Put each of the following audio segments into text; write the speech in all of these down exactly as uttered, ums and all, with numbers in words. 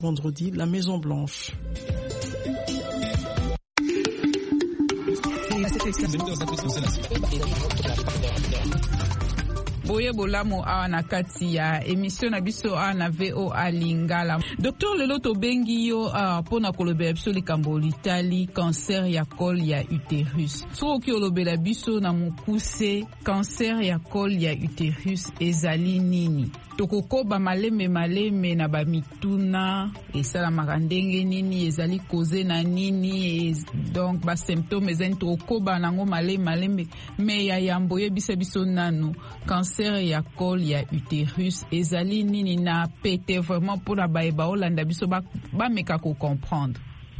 Vendredi, la Maison Blanche. Boye bolamo awa na kati ya émission na biso awa na V O A Lingala. Docteur lelo tobengi yo uh, pona kolobela biso likambo litali cancer ya col ya utérus. Soki olobela biso na mokuse cancer ya col ya utérus ezali nini? Tokokoba maleme maleme na bamituna esalamaka ndenge nini ezali koze na nini ez, donc ba symptômes ezali tokokoba nango maleme maleme me ya yambo yebisa biso nanu cancer ya col ya utérus ezali nini na pete vraiment pour la baeba olanda biso ba meka ko comprendre.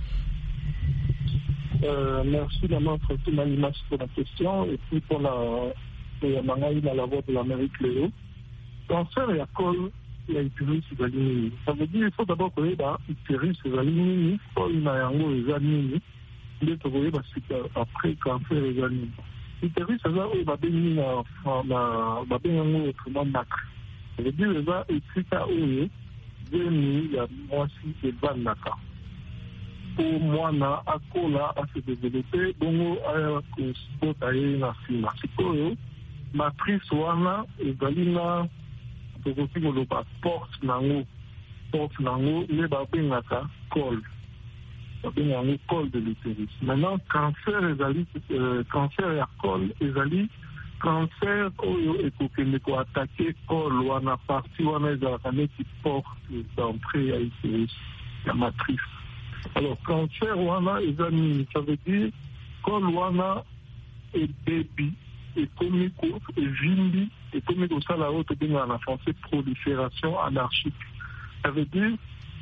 Euh, merci maman Fatima Limas pour la question et puis pour la euh, mangaï dans la voix de l'Amérique Léo. Cancer ya col ya utérus ezali nini? Ça veut dire il faut d'abord koyeba utérus ezali nini, col na yango ezali nini, nde tokoyeba sika après cancer ezali nini. Utérus eza oyo babengi na babengi yango autrement nacre. Ça veut dire eza esika oyo zemi ya mwasi evandaka po mwana akola ase développe bongo aya kosibota ye na nsima. Sikoyo matrice wana ezali na tokoki koloba porte nango porte nango nde babengaka col babenga yango col de l'utérus. Maintenant cancer ezali euh, cancer ya col ezali cancer oyo ekokende koatake col wana partie wana ezalaka neti porte d'entrée ya utérus ya matrice. Alors cancer wana eza nini? Ça veut dire col wana ebebi ekomi ko evimbi ekomi kosala oyo tobengaka na français prolifération anarchique. Ça veut dire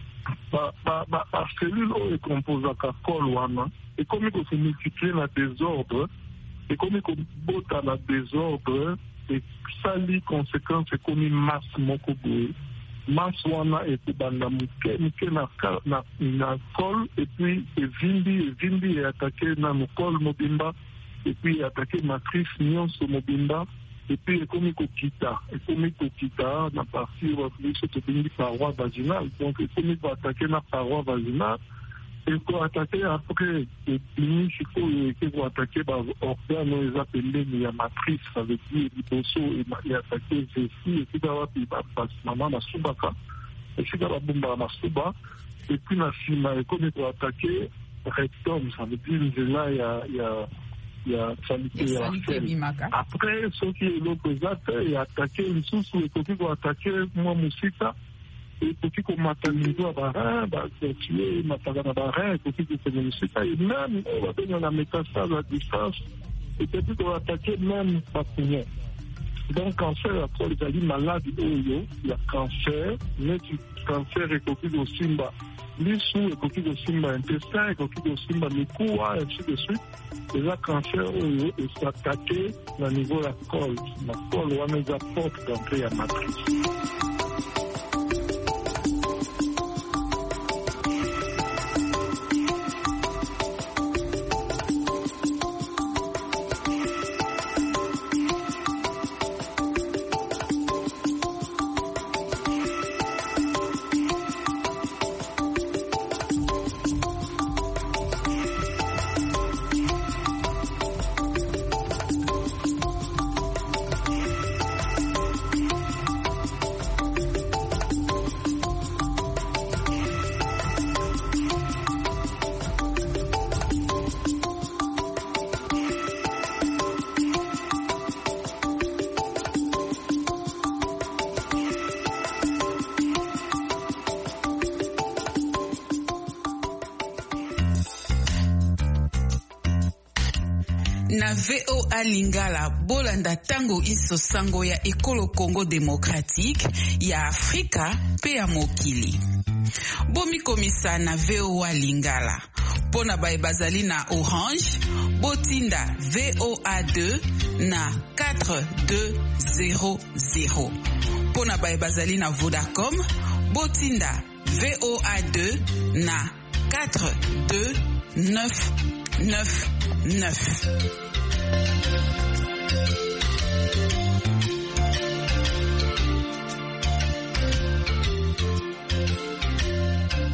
bacellule oyo ekomposaka col wana ekomi kose multiplie na désordre ekomi kobota na désordre esali conséquence ekomi masse moko boye. Masse wana ekobanda moke moke na, na, na col epuis evimbi evimbi eatake na mokol mobimba epuis eatake matrice nyonso mobimba epuis ekomi kokita ekomi kokita na partie oyo biso tobengi paroi vaginale. Donc ekomi koatake na paroi vaginale ekoatake après ebimi sikoyo eke koatake baorgane oyo eza pembeni ya matrice. Ça veut dire liboso eatake vessie esika wapi mama basubaka esika babombaka masuba epuis na nsima ekomi koatake rectum. Ça veut dire nzela ya ya ya salite ya sel. Après soki eloko eza te eatake lisusu ekoki koatake mwa mosika ekoki komata nivo ya barin batue mataka na barin ekoki kokende mosika e même oyo babenga na métastase à distance ekoki koatake même bapoumon. Donc cancer ya col ezali maladi oyo ya cancer neti cancer ekoki kosimba lisu ekoki kosimba intestin ekoki kosimba mikuwa ainsi de suite. Eza cancer oyo esatake na niveau ya col na col wana eza porte d'entrée ya matrice. Na V O A Lingala bolanda tango iso sango ya ekolo Congo démocratique ya Afrika pe ya mokili. Bomi komisa na V O A Lingala. Pona bae bazali na Orange, botinda V O A deux na quatre deux zéro zéro. Pona bae bazali na Vodacom, botinda V O A deux na quatre deux neuf neuf neuf.